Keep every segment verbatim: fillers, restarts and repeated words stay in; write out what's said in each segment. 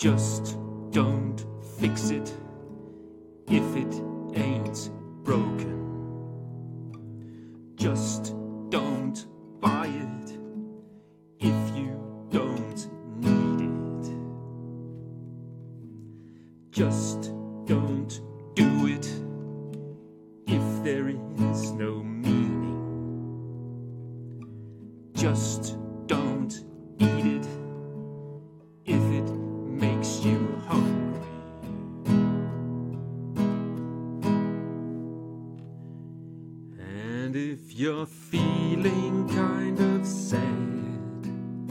Just don't fix it if it ain't broken. Just don't buy it if you don't need it. Just don't do it if there is no meaning. Just don't eat it if it makes you hungry. And if you're feeling kind of sad,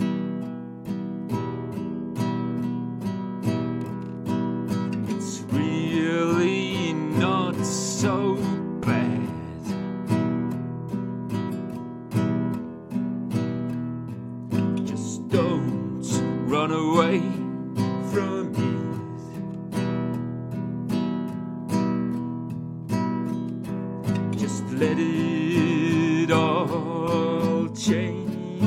it's really not so bad. Just don't run away from it. Just let it all change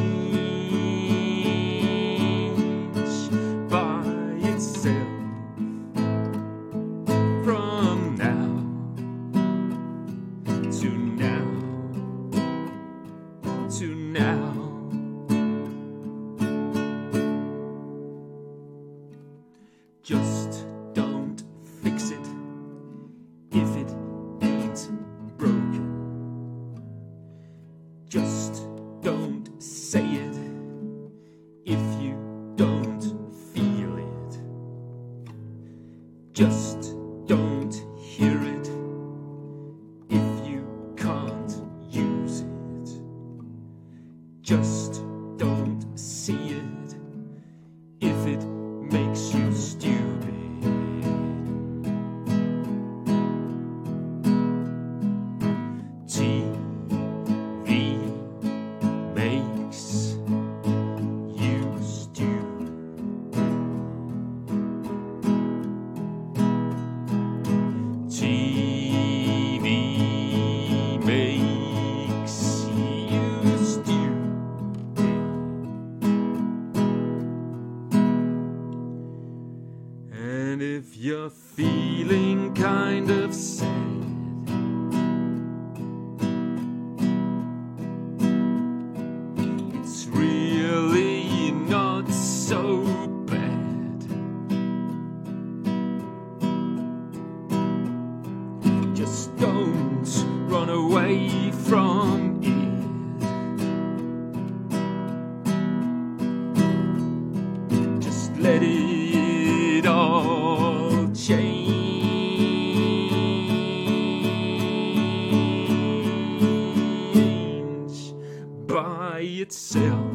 by itself from now to now to now. Just don't fix it if it ain't broken. Just don't say it if you don't feel it. Just don't hear it if you can't use it. Just don't see it if it makes you stupid. T V makes you stupid. T V makes you stupid. And if you're feeling kind of sad, it's really not so bad. Just don't run away from it. Just let it all change by itself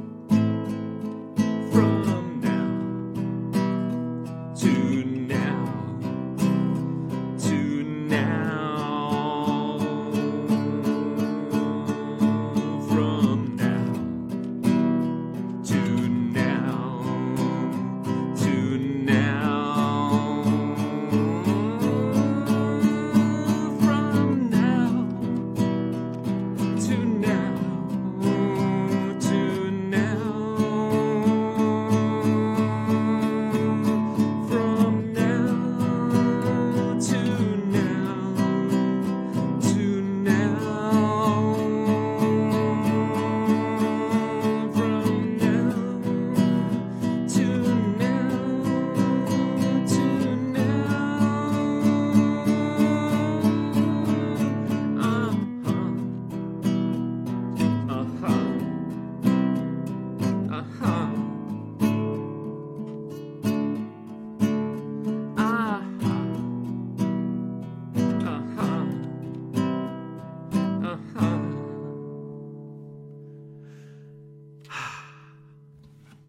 from now to now to now, from now to